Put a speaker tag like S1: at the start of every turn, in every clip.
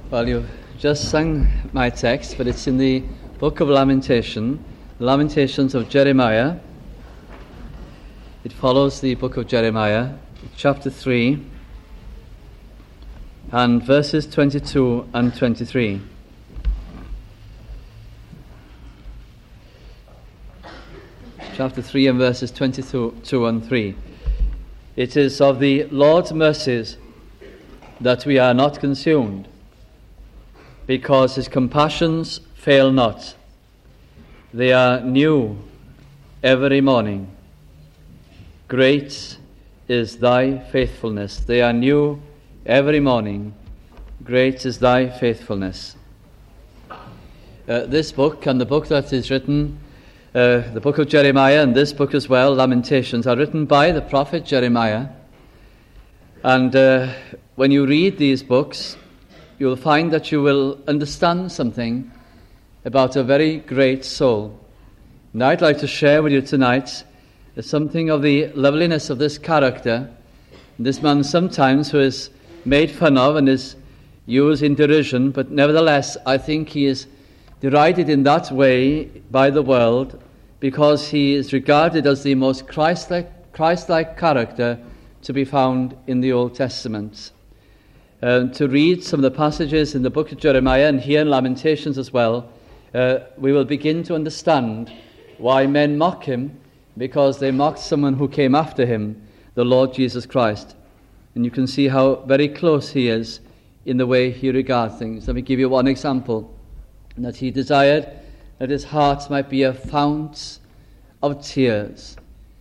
S1: Well, you've just sung my text, but it's in the book of Lamentation, the Lamentations of Jeremiah. It follows the book of Jeremiah, chapter 3, and verses 22 and 23. Chapter 3 and verses 22 and 3. It is of the Lord's mercies that we are not consumed, because his compassions fail not. They are new every morning. Great is thy faithfulness. They are new every morning. Great is thy faithfulness. This book and the book that is written, the book of Jeremiah and this book as well, Lamentations, are written by the prophet Jeremiah. And when you read these books, you'll find that you will understand something about a very great soul. And I'd like to share with you tonight something of the loveliness of this character, this man sometimes who is made fun of and is used in derision, but nevertheless I think he is derided in that way by the world because he is regarded as the most Christ-like character to be found in the Old Testament. To read some of the passages in the book of Jeremiah and here in Lamentations as well, we will begin to understand why men mock him, because they mocked someone who came after him, the Lord Jesus Christ. And you can see how very close he is in the way he regards things. Let me give you one example, that he desired that his heart might be a fount of tears.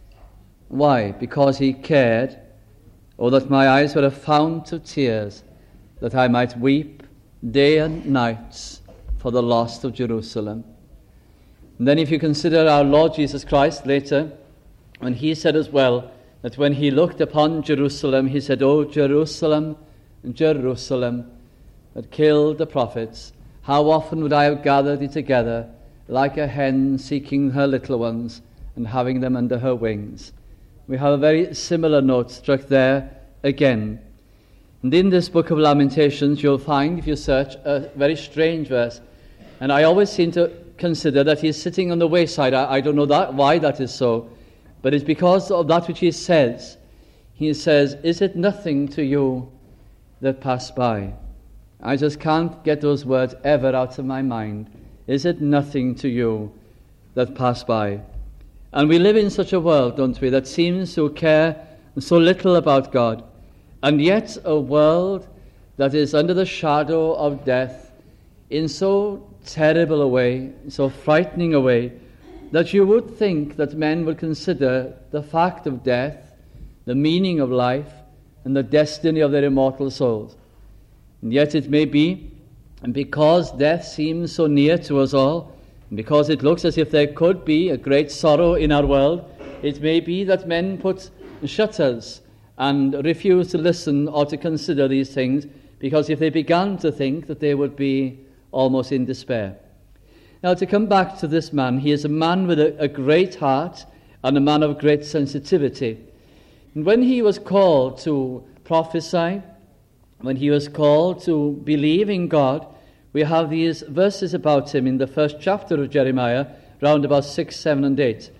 S1: Why? Because he cared, "Oh, that my eyes were a fount of tears, that I might weep day and night for the lost of Jerusalem." And then if you consider our Lord Jesus Christ later, when he said as well that when he looked upon Jerusalem, he said, "Oh, Jerusalem, Jerusalem, that killed the prophets, how often would I have gathered thee together, like a hen seeking her little ones and having them under her wings." We have a very similar note struck there again. And in this book of Lamentations, you'll find, if you search, a very strange verse. And I always seem to consider that he's sitting on the wayside. I don't know why that is so, but it's because of that which he says. He says, "Is it nothing to you that pass by?" I just can't get those words ever out of my mind. Is it nothing to you that pass by? And we live in such a world, don't we, that seems to care so little about God, and yet a world that is under the shadow of death in so terrible a way, so frightening a way, that you would think that men would consider the fact of death, the meaning of life, and the destiny of their immortal souls. And yet it may be, and because death seems so near to us all, and because it looks as if there could be a great sorrow in our world, it may be that men put shutters and refuse to listen or to consider these things, because if they began to think, that they would be almost in despair. Now, to come back to this man, he is a man with a great heart and a man of great sensitivity. And when he was called to prophesy, when he was called to believe in God, we have these verses about him in the first chapter of Jeremiah, round about 6, 7, and 8.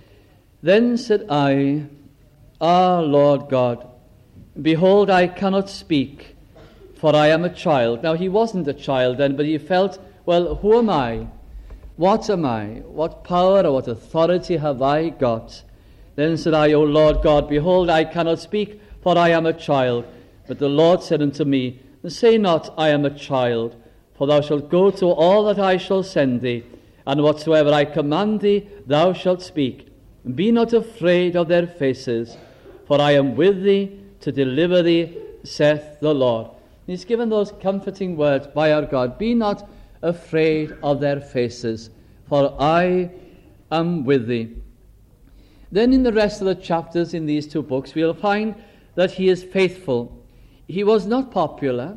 S1: "Then said I, Ah, Lord God, behold, I cannot speak, for I am a child." Now, he wasn't a child then, but he felt, well, who am I? What am I? What power or what authority have I got? "Then said I, O Lord God, behold, I cannot speak, for I am a child. But the Lord said unto me, Say not, I am a child, for thou shalt go to all that I shall send thee, and whatsoever I command thee, thou shalt speak. Be not afraid of their faces, for I am with thee to deliver thee, saith the Lord." He's given those comforting words by our God. Be not afraid of their faces, for I am with thee. Then in the rest of the chapters in these two books, we'll find that he is faithful. He was not popular.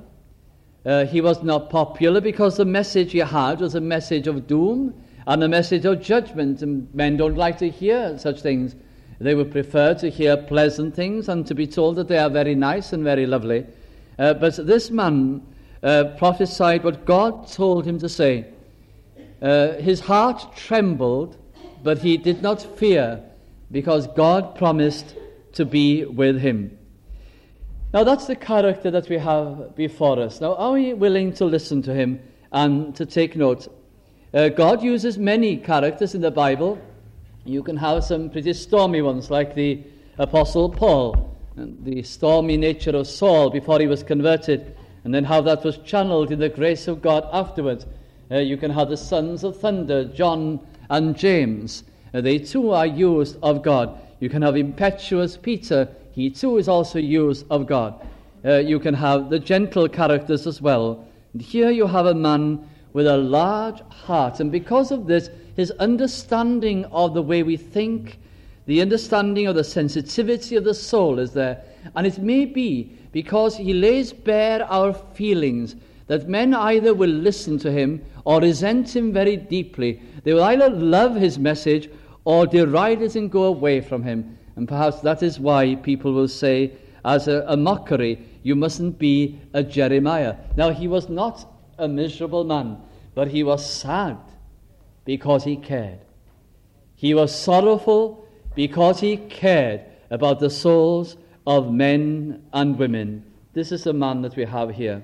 S1: He was not popular because the message he had was a message of doom and a message of judgment, and men don't like to hear such things. They would prefer to hear pleasant things and to be told that they are very nice and very lovely. But this man prophesied what God told him to say. His heart trembled, but he did not fear, because God promised to be with him. Now that's the character that we have before us. Now, are we willing to listen to him and to take note? God uses many characters in the Bible. You can have some pretty stormy ones, like the Apostle Paul, and the stormy nature of Saul before he was converted, and then how that was channeled in the grace of God afterwards. You can have the sons of thunder, John and James. They too are used of God. You can have impetuous Peter. He too is also used of God. You can have the gentle characters as well. And here you have a man with a large heart, and because of this, his understanding of the way we think, the understanding of the sensitivity of the soul is there. And it may be because he lays bare our feelings that men either will listen to him or resent him very deeply. They will either love his message or deride it and go away from him. And perhaps that is why people will say, as a mockery, you mustn't be a Jeremiah. Now, he was not a miserable man, but he was sad because he cared. He was sorrowful because he cared about the souls of men and women. This is the man that we have here.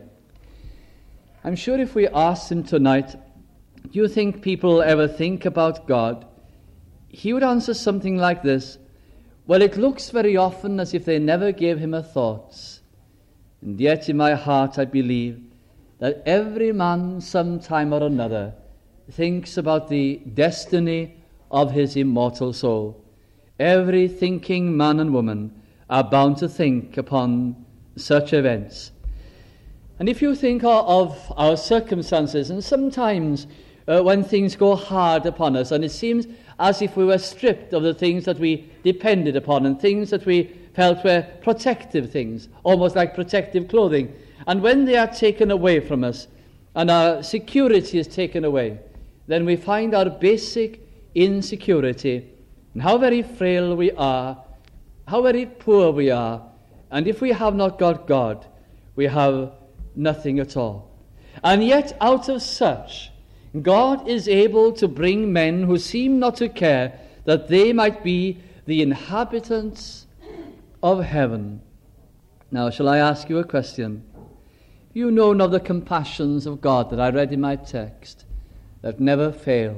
S1: I'm sure if we asked him tonight, do you think people ever think about God? He would answer something like this: well, it looks very often as if they never gave him a thought. And yet in my heart I believe that every man sometime or another thinks about the destiny of his immortal soul. Every thinking man and woman are bound to think upon such events. And if you think of our circumstances, and sometimes when things go hard upon us, and it seems as if we were stripped of the things that we depended upon, and things that we felt were protective things, almost like protective clothing, and when they are taken away from us, and our security is taken away, then we find our basic insecurity, and how very frail we are, how very poor we are, and if we have not got God, we have nothing at all. And yet out of such, God is able to bring men who seem not to care, that they might be the inhabitants of heaven. Now, shall I ask you a question? You know of the compassions of God that I read in my text, that never fail.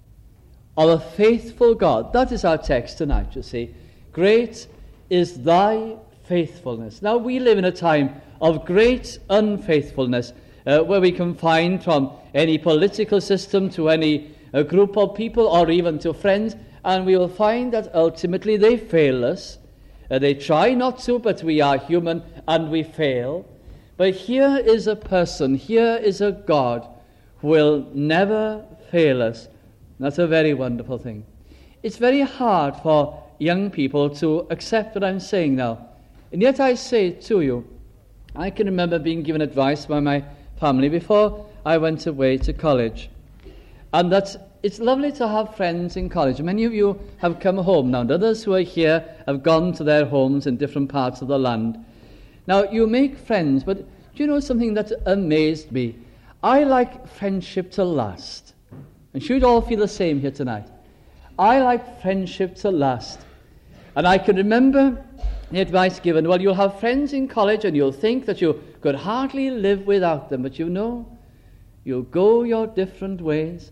S1: Of a faithful God. That is our text tonight, you see. Great is thy faithfulness. Now, we live in a time of great unfaithfulness, where we can find from any political system to any group of people or even to friends, and we will find that ultimately they fail us. They try not to, but we are human and we fail. But here is a person, here is a God who will never fail us. That's a very wonderful thing. It's very hard for young people to accept what I'm saying now. And yet I say to you, I can remember being given advice by my family before I went away to college. And that it's lovely to have friends in college. Many of you have come home now, and others who are here have gone to their homes in different parts of the land. Now, you make friends, but do you know something that amazed me? I like friendship to last. And should all feel the same here tonight? I like friendship to last. And I can remember the advice given, well, you'll have friends in college and you'll think that you could hardly live without them, but you know, you'll go your different ways.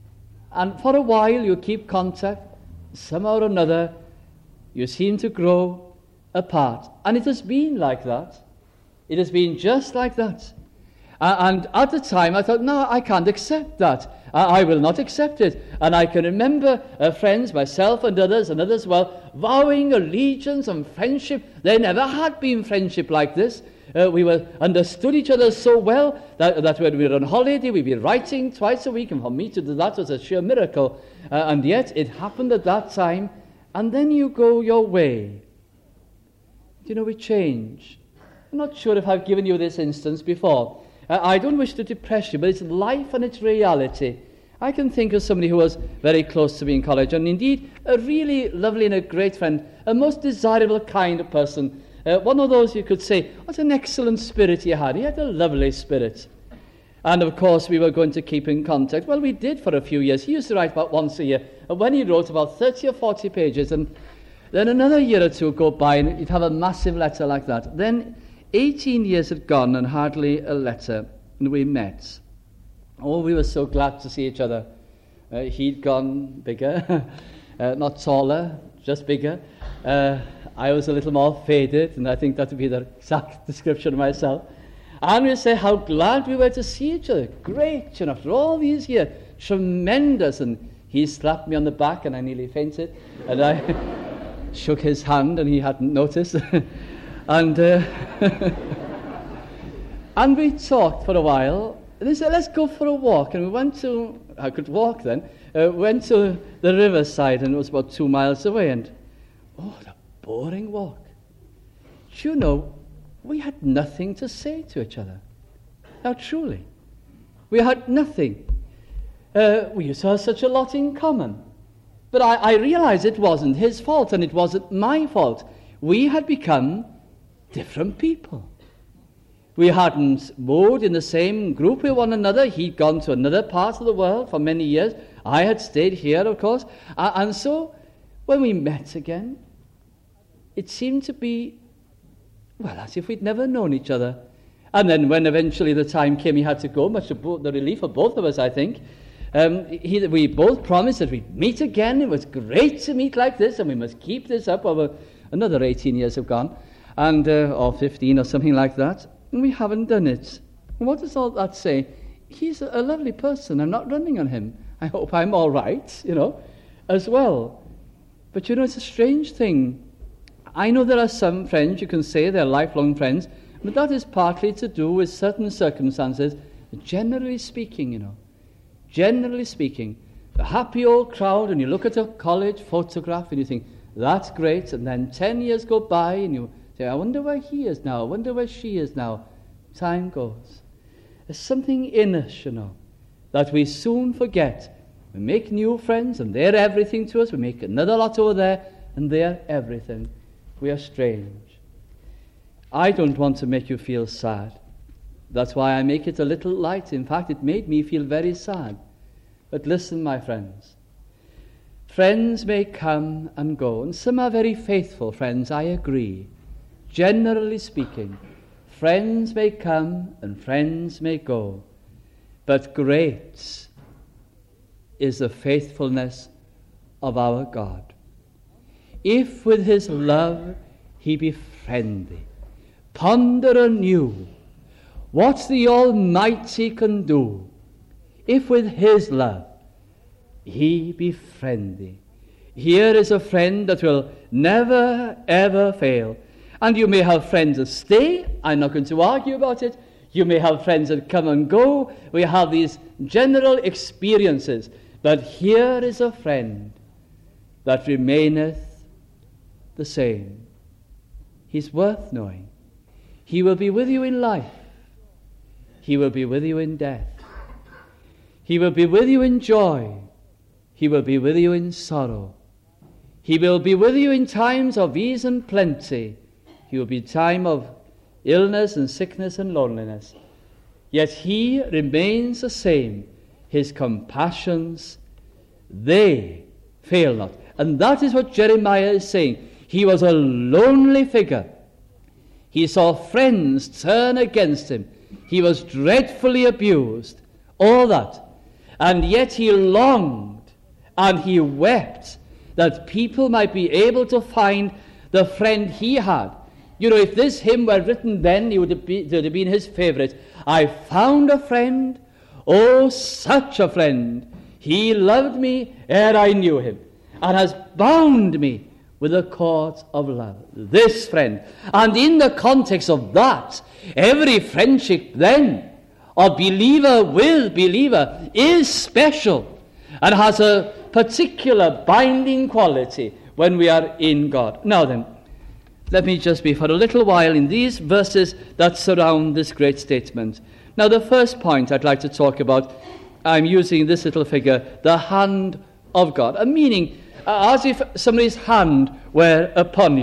S1: And for a while you keep contact. Somehow or another, you seem to grow apart. And it has been like that. It has been just like that. And at the time I thought, no, I can't accept that. I will not accept it. And I can remember friends, myself and others, well, vowing allegiance and friendship. There never had been friendship like this. We understood each other so well that when we were on holiday, we'd be writing twice a week, and for me to do that was a sheer miracle. And yet it happened at that time, and then you go your way. You know, we change. I'm not sure if I've given you this instance before. I don't wish to depress you, but it's life and it's reality. I can think of somebody who was very close to me in college, and indeed a really lovely and a great friend, a most desirable kind of person. One of those you could say, what an excellent spirit he had. He had a lovely spirit. And of course we were going to keep in contact. Well, we did for a few years. He used to write about once a year. And when he wrote about 30 or 40 pages, and then another year or two go by and he'd have a massive letter like that. Then 18 years had gone and hardly a letter, and we met. Oh, we were so glad to see each other. He'd gone bigger, not taller, just bigger. I was a little more faded, and I think that would be the exact description of myself. And we say how glad we were to see each other. Great, after all these years, tremendous. And he slapped me on the back, and I nearly fainted. And I shook his hand, and he hadn't noticed. And and we talked for a while. They said, let's go for a walk. And we went to, I could walk then, went to the riverside, and it was about 2 miles away. And, oh, the boring walk. Do you know, we had nothing to say to each other. Now, truly, we had nothing. We used to have such a lot in common. But I realized it wasn't his fault, and it wasn't my fault. We had become different people. We hadn't moved in the same group with one another. He'd gone to another part of the world for many years. I had stayed here, of course. And so, when we met again, it seemed to be, well, as if we'd never known each other. And then when eventually the time came he had to go, much to the relief of both of us, I think, we both promised that we'd meet again. It was great to meet like this, and we must keep this up over another 18 years have gone, and or 15 or something like that. And we haven't done it. And what does all that say? He's a lovely person. I'm not running on him. I hope I'm all right, as well. But it's a strange thing. I know there are some friends, you can say they're lifelong friends, but that is partly to do with certain circumstances. Generally speaking, generally speaking, the happy old crowd, and you look at a college photograph and you think, that's great, and then 10 years go by and you say, I wonder where he is now, I wonder where she is now. Time goes. There's something in us, that we soon forget. We make new friends and they're everything to us. We make another lot over there and they're everything. We are strange. I don't want to make you feel sad. That's why I make it a little light. In fact, it made me feel very sad. But listen, my friends. Friends may come and go, and some are very faithful friends, I agree. Generally speaking, friends may come and friends may go. But great is the faithfulness of our God. If with his love he befriend thee, ponder anew what the Almighty can do, if with his love he befriend thee. Here is a friend that will never, ever fail. And you may have friends that stay. I'm not going to argue about it. You may have friends that come and go. We have these general experiences. But here is a friend that remaineth the same. He's worth knowing. He will be with you in life. He will be with you in death. He will be with you in joy. He will be with you in sorrow. He will be with you in times of ease and plenty. He will be in time of illness and sickness and loneliness. Yet he remains the same. His compassions, they fail not. And that is what Jeremiah is saying. He was a lonely figure. He saw friends turn against him. He was dreadfully abused. All that. And yet he longed and he wept that people might be able to find the friend he had. If this hymn were written then, it would have been his favorite. I found a friend, oh, such a friend. He loved me ere I knew him, and has bound me with a cord of love. This friend. And in the context of that, every friendship then, of believer with believer, is special and has a particular binding quality when we are in God. Now then, let me just be for a little while in these verses that surround this great statement. Now, the first point I'd like to talk about, I'm using this little figure, the hand of God. A meaning as if somebody's hand were upon you.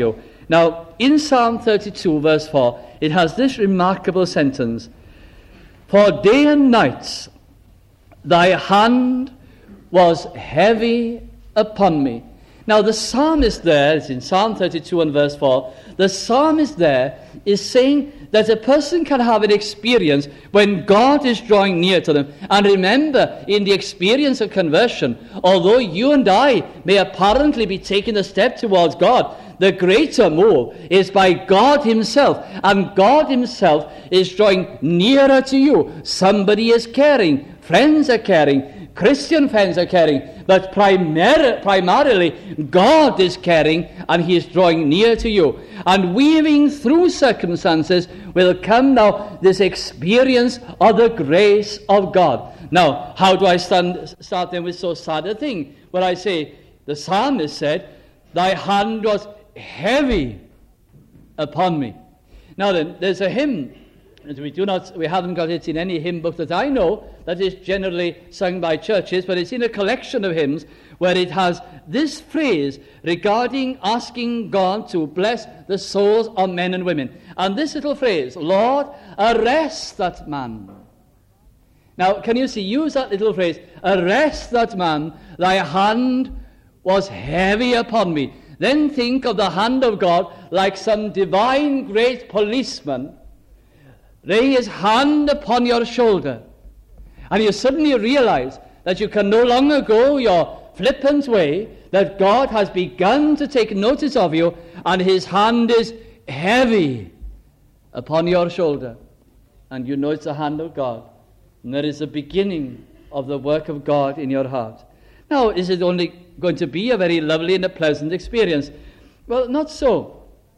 S1: Now, in Psalm 32, verse 4, it has this remarkable sentence: "For day and night thy hand was heavy upon me." Now, the psalmist there, it's in Psalm 32 and verse 4, the psalmist there is saying that a person can have an experience when God is drawing near to them. And remember, in the experience of conversion, although you and I may apparently be taking a step towards God, the greater move is by God himself. And God himself is drawing nearer to you. Somebody is caring. Friends are caring. Christian friends are caring. But primarily, God is caring, and he is drawing near to you. And weaving through circumstances will come now this experience of the grace of God. Now, how do I start then with so sad a thing? Well, I say, the psalmist said, "Thy hand was heavy upon me." Now then, there's a hymn, and we haven't got it in any hymn book that I know that is generally sung by churches, but it's in a collection of hymns where it has this phrase regarding asking God to bless the souls of men and women. And this little phrase, "Lord, arrest that man." Now, can you see, use that little phrase, "Arrest that man, thy hand was heavy upon me." Then think of the hand of God like some divine great policeman laying his hand upon your shoulder, and you suddenly realize that you can no longer go your flippant way, that God has begun to take notice of you, and his hand is heavy upon your shoulder, and you know it's the hand of God, and there is the beginning of the work of God in your heart. Now, is it only going to be a very lovely and a pleasant experience? Well, not so.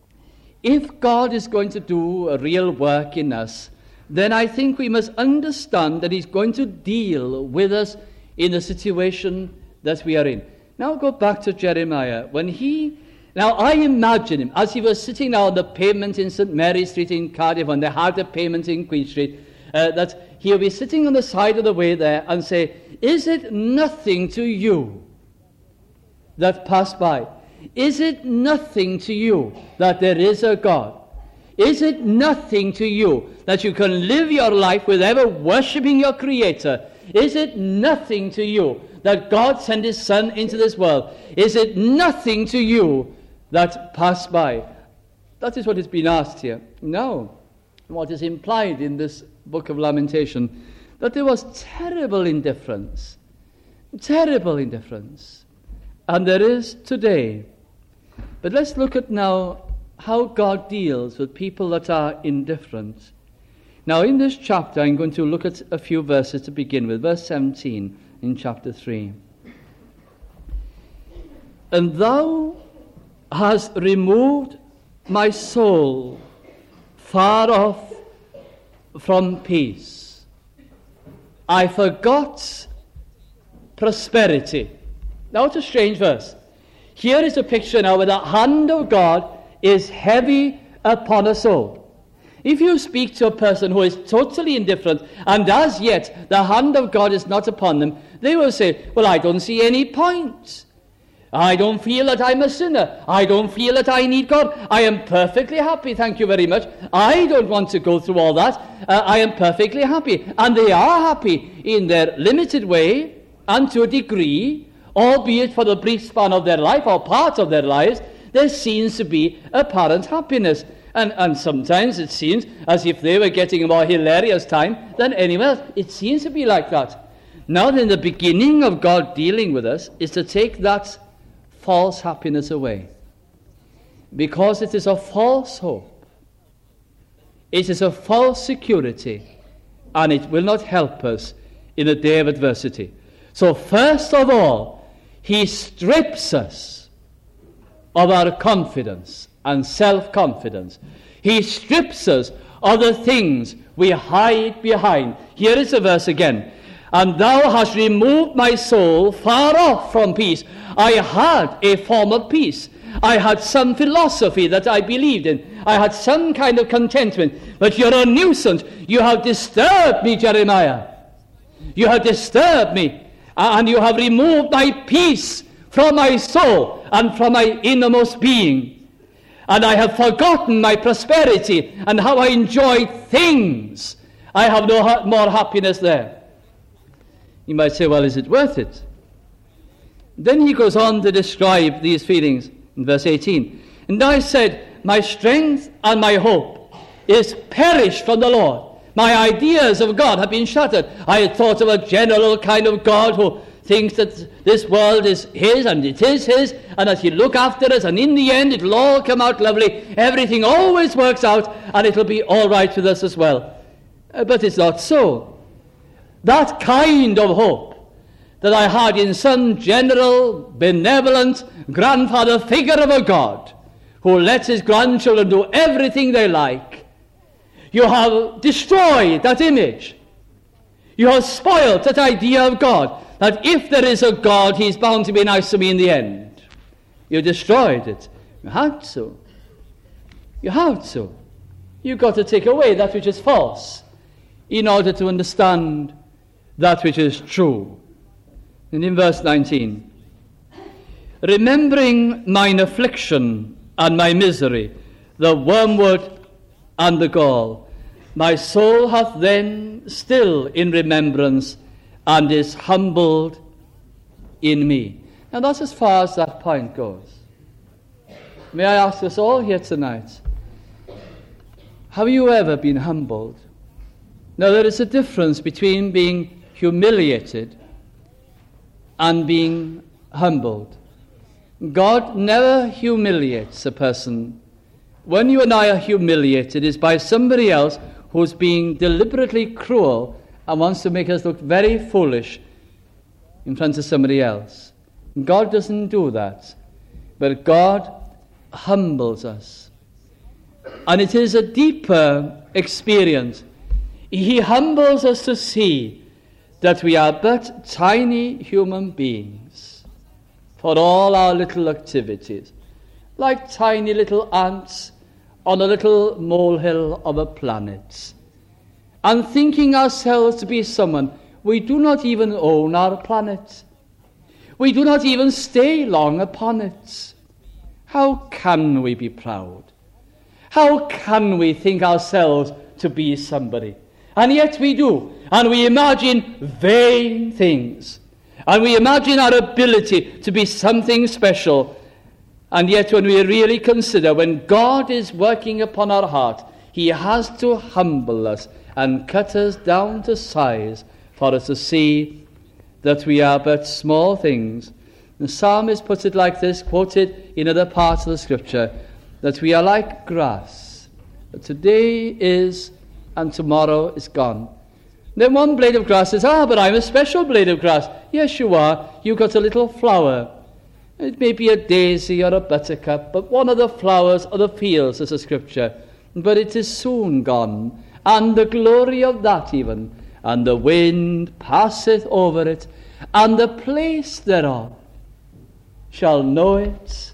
S1: If God is going to do a real work in us, then I think we must understand that he's going to deal with us in the situation that we are in. Now go back to Jeremiah. Now I imagine him as he was sitting now on the pavement in St. Mary Street in Cardiff, and they had the pavement in Queen Street, that he'll be sitting on the side of the way there and say, "Is it nothing to you that passed by? Is it nothing to you that there is a God? Is it nothing to you that you can live your life without ever worshipping your Creator? Is it nothing to you that God sent his Son into this world? Is it nothing to you that passed by?" That is what is being asked here. No. What is implied in this book of Lamentation, that there was terrible indifference. Terrible indifference. And there is today. But let's look at now how God deals with people that are indifferent. Now in this chapter I'm going to look at a few verses to begin with. Verse 17 in chapter 3. "And thou hast removed my soul far off from peace. I forgot prosperity." Now it's a strange verse. Here is a picture now where the hand of God is heavy upon a soul. If you speak to a person who is totally indifferent, and as yet the hand of God is not upon them, they will say, "Well, I don't see any point. I don't feel that I'm a sinner. I don't feel that I need God. I am perfectly happy, thank you very much. I don't want to go through all that. I am perfectly happy." And they are happy in their limited way and to a degree, albeit for the brief span of their life or part of their lives. There seems to be apparent happiness. And sometimes it seems as if they were getting a more hilarious time than anyone else. It seems to be like that. Now then, the beginning of God dealing with us is to take that false happiness away. Because it is a false hope. It is a false security. And it will not help us in a day of adversity. So first of all, he strips us of our confidence and self-confidence. He strips us of the things we hide behind. Here is the verse again. "And thou hast removed my soul far off from peace." I had a form of peace. I had some philosophy that I believed in. I had some kind of contentment. But you're a nuisance. You have disturbed me, Jeremiah. You have disturbed me. And you have removed my peace from my soul and from my innermost being. and I have forgotten my prosperity and how I enjoyed things. I have no more happiness there. You might say, well, is it worth it? Then he goes on to describe these feelings in verse 18. And I said, my strength and my hope is perished from the Lord. My ideas of God have been shattered. I had thought of a general kind of God who thinks that this world is his and it is his, and that he'll look after us, and in the end it'll all come out lovely. Everything always works out, and it'll be all right with us as well. But it's not so. That kind of hope that I had in some general, benevolent, grandfather figure of a God who lets his grandchildren do everything they like, you have destroyed that image. You have spoiled that idea of God, that if there is a God, he's bound to be nice to me in the end. You destroyed it. You had to. You have to. You've got to take away that which is false in order to understand that which is true. And in verse 19, remembering mine affliction and my misery, the wormwood and the gall, my soul hath then still in remembrance and is humbled in me. Now that's as far as that point goes. May I ask us all here tonight, have you ever been humbled? Now there is a difference between being humiliated and being humbled. God never humiliates a person. When you and I are humiliated, it's by somebody else who's being deliberately cruel and wants to make us look very foolish in front of somebody else. God doesn't do that, but God humbles us. And it is a deeper experience. He humbles us to see that we are but tiny human beings for all our little activities, like tiny little ants on a little molehill of a planet, and thinking ourselves to be someone. We do not even own our planet. We do not even stay long upon it. How can we be proud? How can we think ourselves to be somebody? And yet we do. And we imagine vain things. And we imagine our ability to be something special. And yet when we really consider, when God is working upon our heart, he has to humble us and cut us down to size for us to see that we are but small things. The psalmist puts it like this, quoted in other parts of the scripture, that we are like grass, that today is and tomorrow is gone. Then one blade of grass says, but I'm a special blade of grass. Yes, you are. You've got a little flower. It may be a daisy or a buttercup, but one of the flowers of the fields, as a scripture. But it is soon gone, and the glory of that even, and the wind passeth over it, and the place thereof shall know it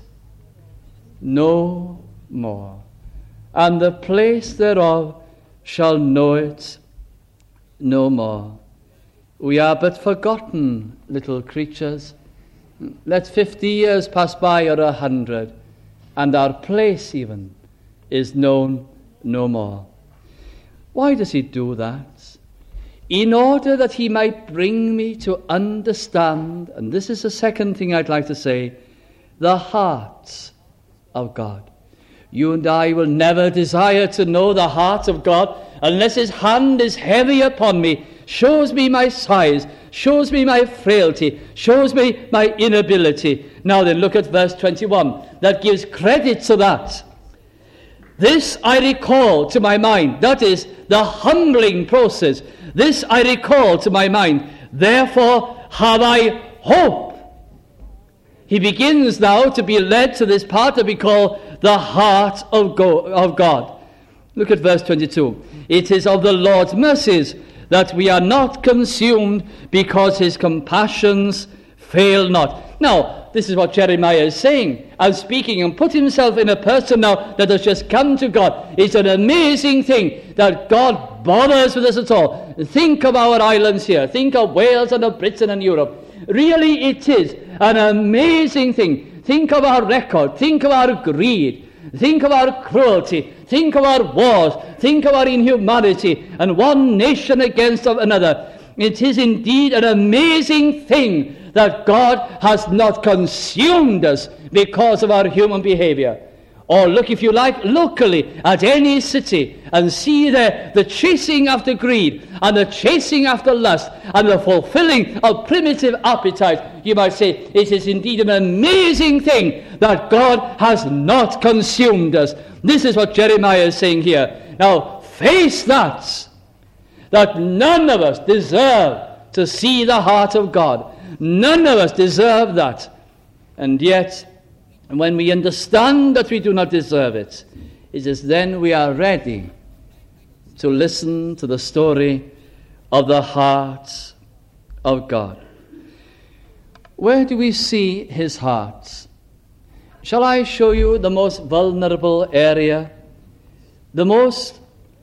S1: no more. And the place thereof shall know it no more. We are but forgotten little creatures. Let 50 years pass by, or 100, and our place even is known no more. Why does he do that? In order that he might bring me to understand, and this is the second thing I'd like to say, the heart of God. You and I will never desire to know the heart of God unless his hand is heavy upon me, shows me my size, shows me my frailty, shows me my inability. Now then, look at verse 21. That gives credit to that. This I recall to my mind. That is the humbling process. This I recall to my mind. Therefore have I hope. He begins now to be led to this part that we call the heart of God. Look at verse 22. It is of the Lord's mercies that we are not consumed, because his compassions fail not. Now, this is what Jeremiah is saying and speaking, and put himself in a person now that has just come to God. It's an amazing thing that God bothers with us at all. Think of our islands here. Think of Wales and of Britain and Europe. Really, it is an amazing thing. Think of our record. Think of our greed. Think of our cruelty. Think of our wars. Think of our inhumanity, and one nation against another. It is indeed an amazing thing that God has not consumed us because of our human behavior. Or look, if you like, locally at any city and see there the chasing after greed and the chasing after lust and the fulfilling of primitive appetite. You might say it is indeed an amazing thing that God has not consumed us. This is what Jeremiah is saying here. Now face that none of us deserve to see the heart of God. None of us deserve that. And yet, and when we understand that we do not deserve it, it is then we are ready to listen to the story of the heart of God. Where do we see his heart? Shall I show you the most vulnerable area, the most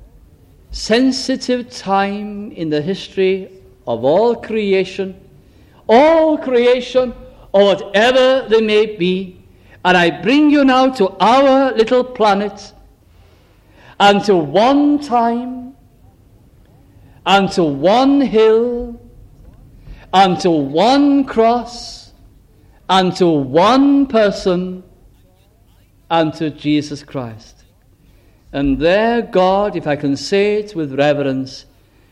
S1: sensitive time in the history of all creation, or whatever they may be? And I bring you now to our little planet, and to one time, and to one hill, and to one cross, and to one person, and to Jesus Christ. And there God, if I can say it with reverence,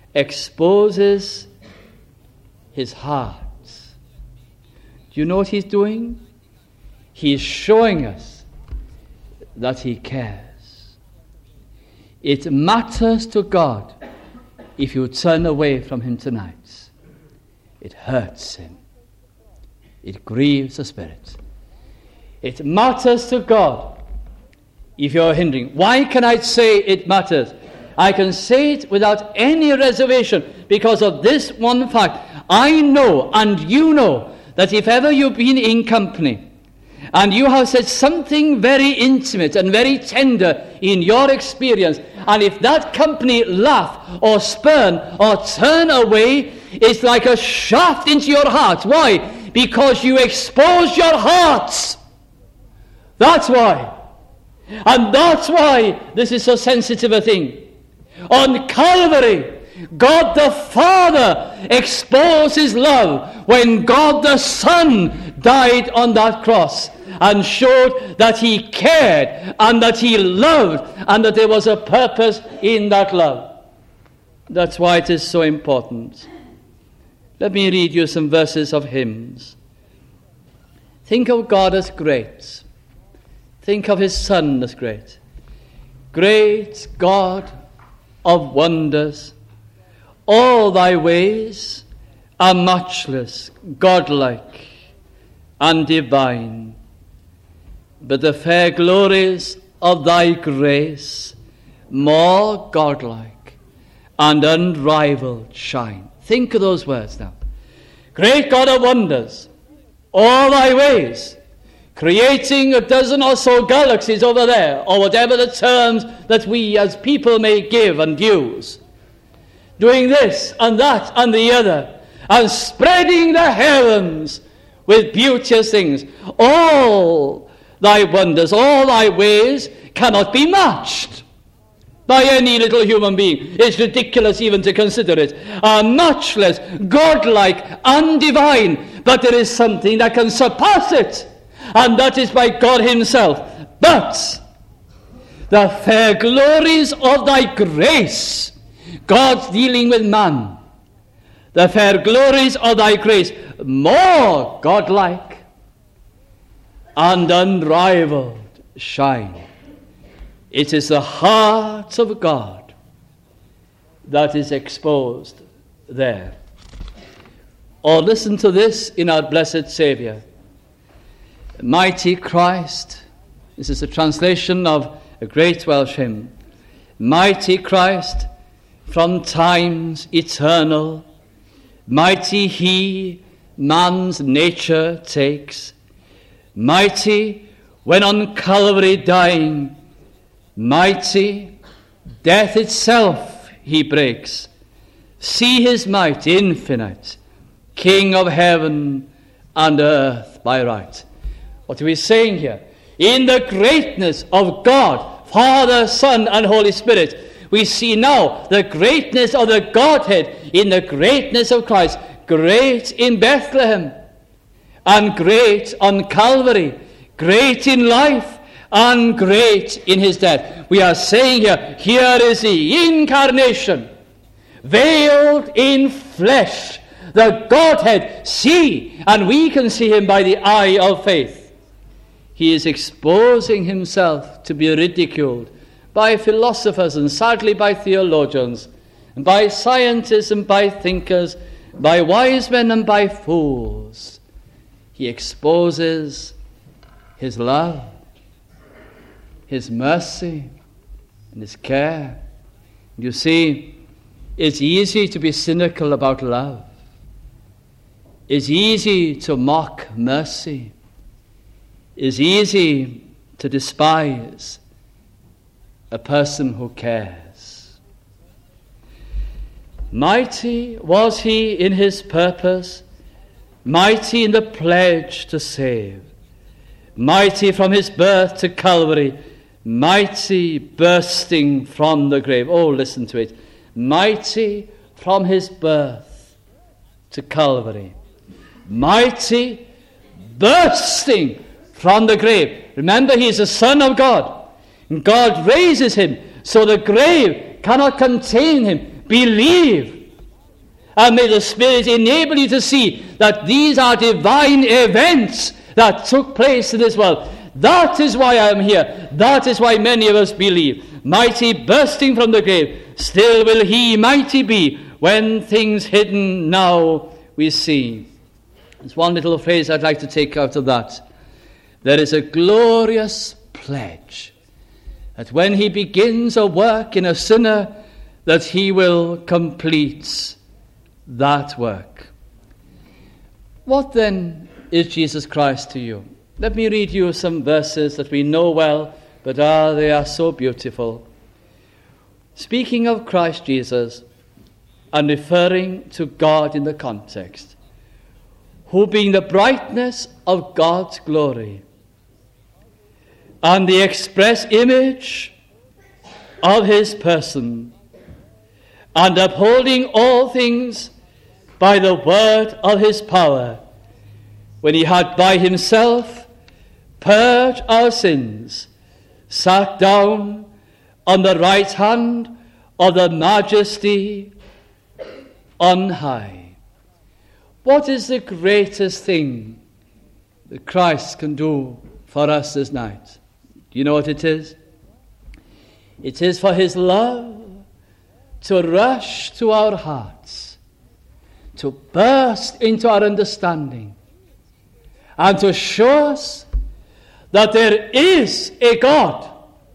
S1: exposes his heart. Do you know what he's doing? He's showing us that he cares. It matters to God if you turn away from him tonight. It hurts him. It grieves the spirit. It matters to God if you're hindering. Why can I say it matters? I can say it without any reservation because of this one fact. I know, and you know, that if ever you've been in company and you have said something very intimate and very tender in your experience, and if that company laugh or spurn or turn away, it's like a shaft into your heart. Why? Because you expose your hearts. That's why. And that's why this is so sensitive a thing. On Calvary, God the Father exposed his love when God the Son died on that cross and showed that he cared and that he loved and that there was a purpose in that love. That's why it is so important. Let me read you some verses of hymns. Think of God as great. Think of his Son as great. Great God of wonders, all thy ways are matchless, godlike, and divine. But the fair glories of thy grace, more godlike and unrivaled, shine. Think of those words now. Great God of wonders, all thy ways, creating a dozen or so galaxies over there, or whatever the terms that we as people may give and use. Doing this and that and the other, and spreading the heavens with beauteous things. All thy wonders, all thy ways cannot be matched by any little human being. It's ridiculous even to consider it. Are matchless, godlike, and divine. But there is something that can surpass it, and that is by God himself. But the fair glories of thy grace, God's dealing with man, the fair glories of thy grace, more godlike and unrivaled, shine. It is the heart of God that is exposed there. Or listen to this in our blessed Saviour. Mighty Christ, this is a translation of a great Welsh hymn. Mighty Christ, from times eternal, mighty he man's nature takes, mighty when on Calvary dying, mighty death itself he breaks. See his might infinite, King of heaven and earth by right. What are we saying here? in the greatness of God, Father, Son, and Holy Spirit. We see now the greatness of the Godhead in the greatness of Christ. Great in Bethlehem, and great on Calvary, great in life, and great in his death. We are saying here is the incarnation, veiled in flesh, the Godhead. See, and we can see him by the eye of faith. He is exposing himself to be ridiculed by philosophers, and sadly by theologians, and by scientists, and by thinkers, by wise men, and by fools. He exposes his love, his mercy, and his care. You see, it's easy to be cynical about love. It's easy to mock mercy. It's easy to despise a person who cares. Mighty was he in his purpose, mighty in the pledge to save, mighty from his birth to Calvary, mighty bursting from the grave. Oh, listen to it. Mighty from his birth to Calvary, mighty bursting from the grave. Remember, he is the Son of God. God raises him so the grave cannot contain him. Believe. And may the Spirit enable you to see that these are divine events that took place in this world. That is why I am here. That is why many of us believe. Mighty bursting from the grave, still will he mighty be when things hidden now we see. There's one little phrase I'd like to take out of that. There is a glorious pledge that when he begins a work in a sinner, that he will complete that work. What then is Jesus Christ to you? Let me read you some verses that we know well, but they are so beautiful. Speaking of Christ Jesus and referring to God in the context, who being the brightness of God's glory and the express image of his person, and upholding all things by the word of his power, when he had by himself purged our sins, sat down on the right hand of the Majesty on high. What is the greatest thing that Christ can do for us this night? Do you know what it is? It is for his love to rush to our hearts, to burst into our understanding, and to show us that there is a God.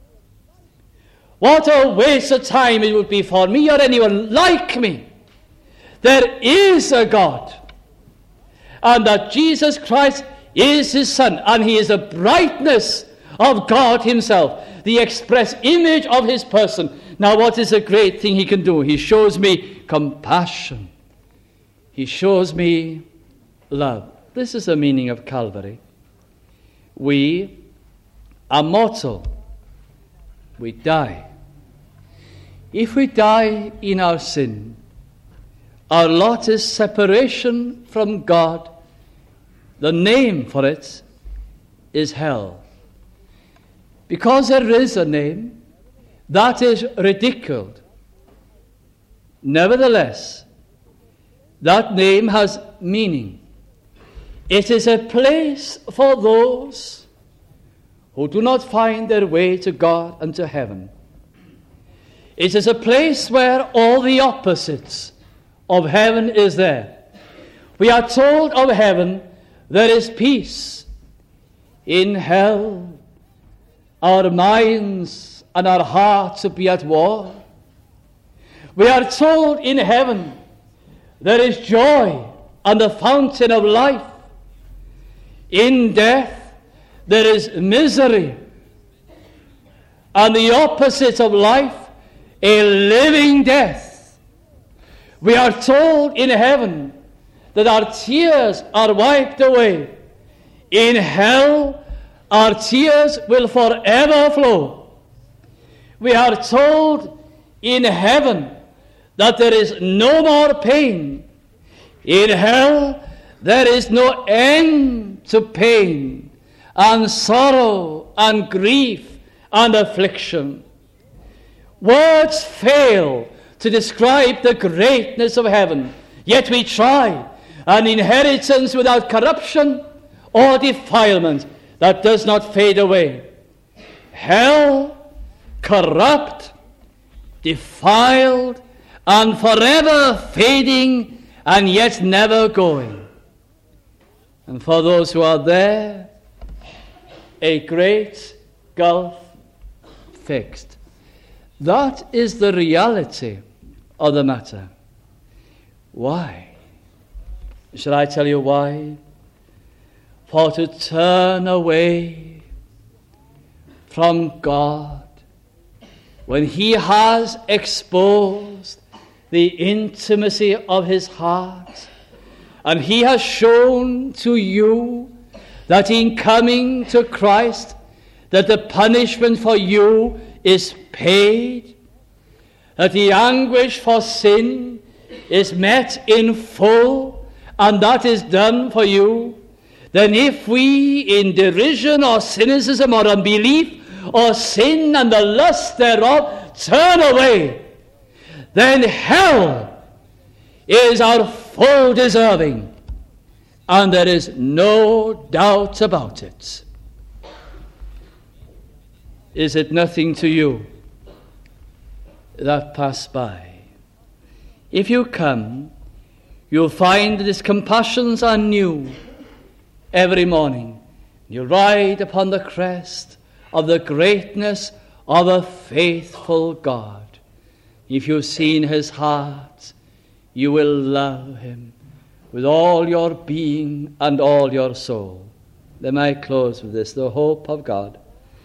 S1: What a waste of time it would be for me or anyone like me. There is a God, and that Jesus Christ is his Son, and he is the brightness of God himself, the express image of his person. Now, what is a great thing he can do? He shows me compassion. He shows me love. This is the meaning of Calvary. We are mortal. We die. If we die in our sin, our lot is separation from God. The name for it is hell. Because there is a name that is ridiculed, nevertheless, that name has meaning. It is a place for those who do not find their way to God and to heaven. It is a place where all the opposites of heaven is there. We are told of heaven there is peace. In hell, our minds and our hearts will be at war. We are told in heaven there is joy and the fountain of life. In death there is misery, and the opposite of life, a living death. We are told in heaven that our tears are wiped away. In hell,
S2: our tears will forever flow. We are told in heaven that there is no more pain. In hell, there is no end to pain and sorrow and grief and affliction. Words fail to describe the greatness of heaven, yet we try. An inheritance without corruption or defilement that does not fade away. Hell, corrupt, defiled, and forever fading, and yet never going. And for those who are there, a great gulf fixed. That is the reality of the matter. Why? Shall I tell you why? For to turn away from God when He has exposed the intimacy of His heart, and He has shown to you that in coming to Christ, that the punishment for you is paid, that the anguish for sin is met in full, and that is done for you, then if we in derision or cynicism or unbelief or sin and the lust thereof turn away, then hell is our full deserving, and there is no doubt about it. Is it nothing to you that pass by? If you come, you'll find that His compassions are new every morning. You ride upon the crest of the greatness of a faithful God. If you've seen His heart, you will love Him with all your being and all your soul. Then I close with this, the hope of God.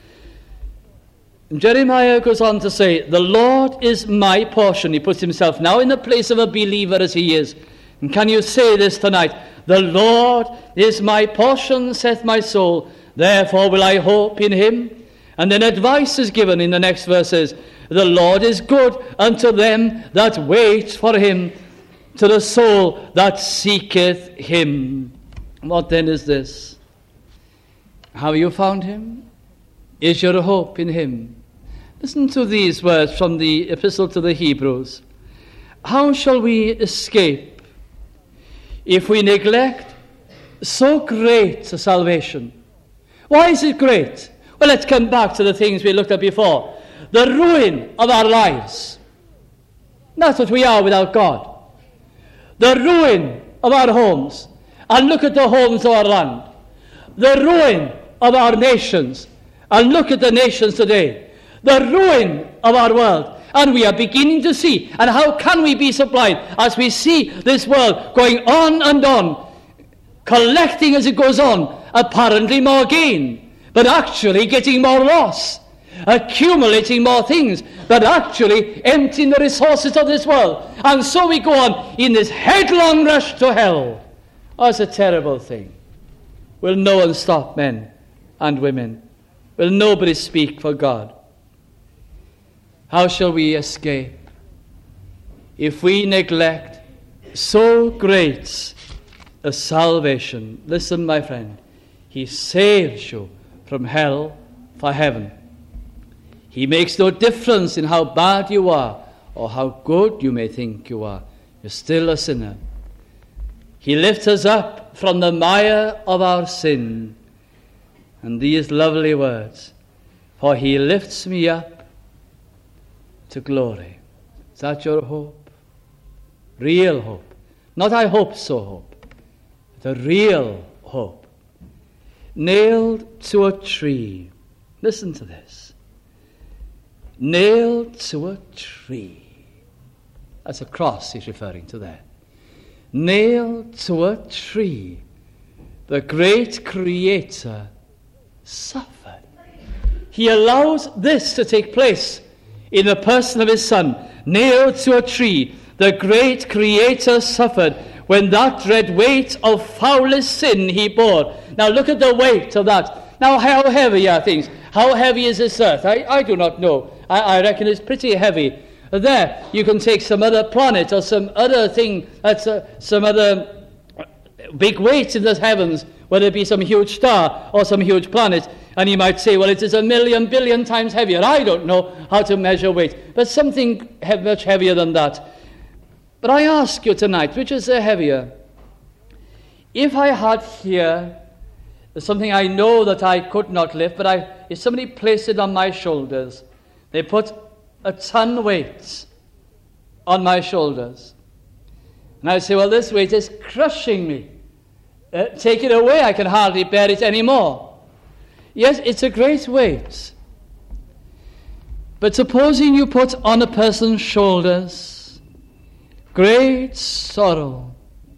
S2: And Jeremiah goes on to say, the Lord is my portion. He puts himself now in the place of a believer as he is. And can you say this tonight? The Lord is my portion, saith my soul, therefore will I hope in Him. And then advice is given in the next verses. The Lord is good unto them that wait for Him, to the soul that seeketh Him. What then is this? Have you found Him? Is your hope in Him? Listen to these words from the Epistle to the Hebrews. How shall we escape if we neglect so great a salvation? Why is it great? Well, let's come back to the things we looked at before. The ruin of our lives. That's what we are without God. The ruin of our homes. And look at the homes of our land. The ruin of our nations. And look at the nations today. The ruin of our world. And we are beginning to see. And how can we be supplied as we see this world going on and on, collecting as it goes on, apparently more gain, but actually getting more loss, accumulating more things, but actually emptying the resources of this world. And so we go on in this headlong rush to hell. Oh, it's a terrible thing. Will no one stop, men and women? Will nobody speak for God? How shall we escape if we neglect so great a salvation? Listen, my friend, He saves you from hell for heaven. He makes no difference in how bad you are or how good you may think you are. You're still a sinner. He lifts us up from the mire of our sin. And these lovely words, for He lifts me up to glory. Is that your hope? Real hope. Not I hope so hope. The real hope. Nailed to a tree. Listen to this. Nailed to a tree. That's a cross he's referring to there. Nailed to a tree. The great Creator suffered. He allows this to take place in the person of His Son. Nailed to a tree, the great Creator suffered when that dread weight of foulest sin He bore. Now look at the weight of that. Now, how heavy are things? How heavy is this earth? I do not know. I reckon it's pretty heavy. There, you can take some other planet or some other thing, that's some other big weight in the heavens, whether it be some huge star or some huge planet, and you might say, well, it is 1,000,000 billion times heavier. I don't know how to measure weight, but something much heavier than that. But I ask you tonight, which is heavier? If I had here something I know that I could not lift, but if somebody placed it on my shoulders, they put a ton weight on my shoulders, and I say, well, this weight is crushing me. Take it away, I can hardly bear it anymore. Yes, it's a great weight. But supposing you put on a person's shoulders great sorrow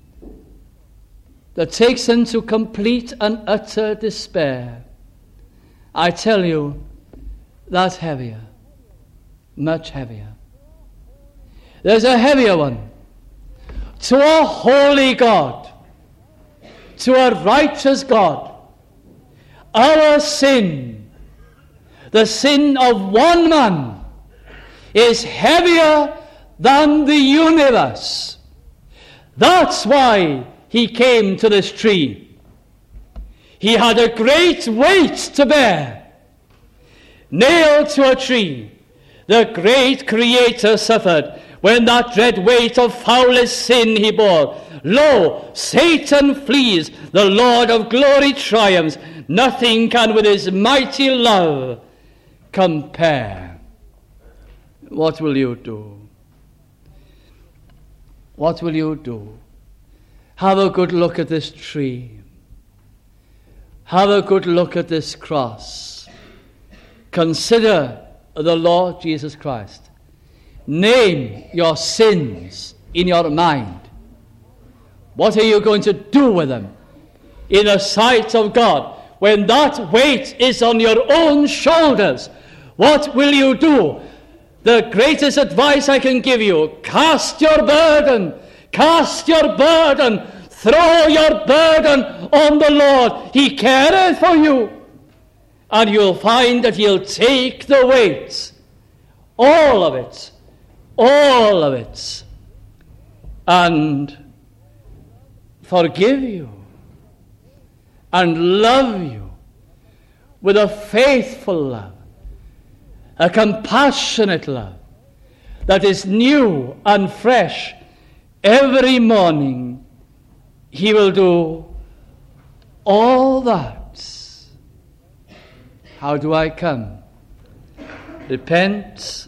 S2: that takes them to complete and utter despair, I tell you, that's heavier, much heavier. There's a heavier one. To a holy God, to a righteous God, our sin, the sin of one man, is heavier than the universe. That's why he came to this tree. He had a great weight to bear. Nailed to a tree, the great Creator suffered when that dread weight of foulest sin he bore. Lo, Satan flees, the Lord of glory triumphs. Nothing can with his mighty love compare. What will you do? What will you do? Have a good look at this tree. Have a good look at this cross. Consider the Lord Jesus Christ. Name your sins in your mind. What are you going to do with them in the sight of God when that weight is on your own shoulders? What will you do? The greatest advice I can give you, cast your burden, throw your burden on the Lord. He careth for you, and you'll find that he'll take the weight, all of it, and forgive you and love you with a faithful love, a compassionate love that is new and fresh every morning. He will do all that. How do I come? Repent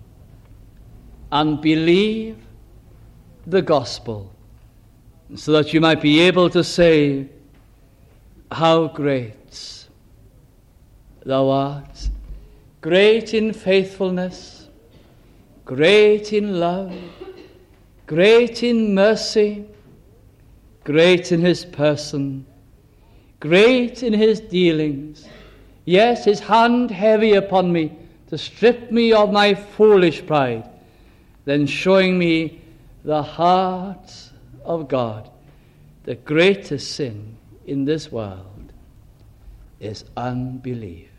S2: and believe the gospel, so that you might be able to say, how great thou art, great in faithfulness, great in love, great in mercy, great in his person, great in his dealings. Yes, his hand heavy upon me to strip me of my foolish pride, then showing me the heart of God. The greatest sin in this world is unbelief.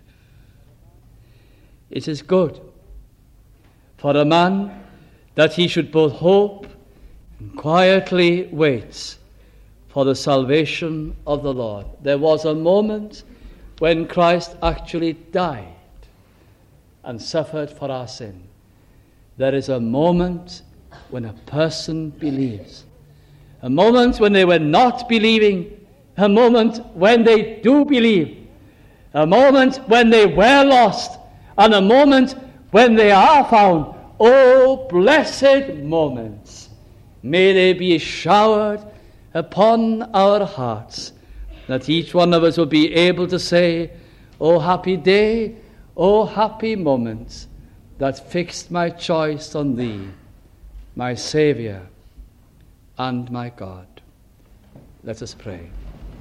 S2: It is good for a man that he should both hope and quietly wait for the salvation of the Lord. There was a moment when Christ actually died and suffered for our sin. There is a moment when a person believes, a moment when they were not believing, a moment when they do believe, a moment when they were lost, and a moment when they are found. Oh, blessed moments! May they be showered upon our hearts, that each one of us will be able to say, oh, happy day, oh, happy moment that fixed my choice on thee, my Saviour and my God. Let us pray.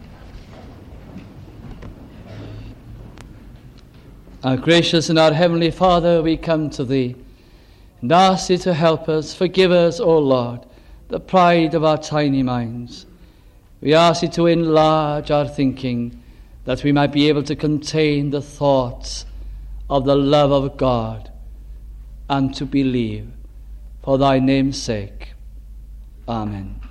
S2: Our gracious and our heavenly Father, we come to thee and ask thee to help us. Forgive us, O Lord, the pride of our tiny minds. We ask thee to enlarge our thinking, that we might be able to contain the thoughts of the love of God and to believe for thy name's sake. Amen.